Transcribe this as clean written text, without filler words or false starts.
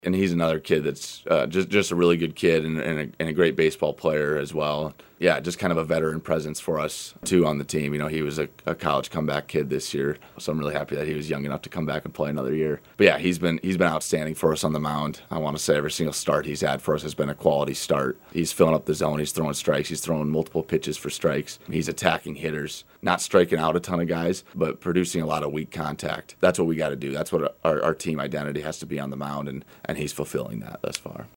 And he's another kid that's just a really good kid and a great baseball player as well. Yeah, just kind of a veteran presence for us, too, on the team. He was a college comeback kid this year, so I'm really happy that he was young enough to come back and play another year. But yeah, he's been outstanding for us on the mound. I want to say every single start he's had for us has been a quality start. He's filling up the zone. He's throwing strikes. He's throwing multiple pitches for strikes. He's attacking hitters, not striking out a ton of guys, but producing a lot of weak contact. That's what we got to do. That's what our team identity has to be on the mound, and he's fulfilling that thus far.